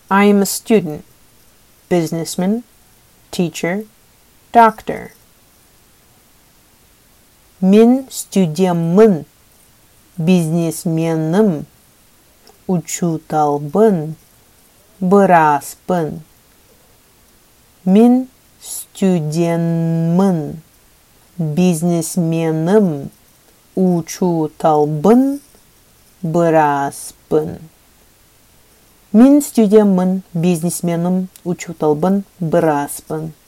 I am a student, businessman, teacher, doctor. Мен студентмын, бизнесменім, учителбін, біразбін. Мен студентмын, бизнесменім, учителбін, біразбін. Мен студентмын, бизнесменім, учителбін, біразбін.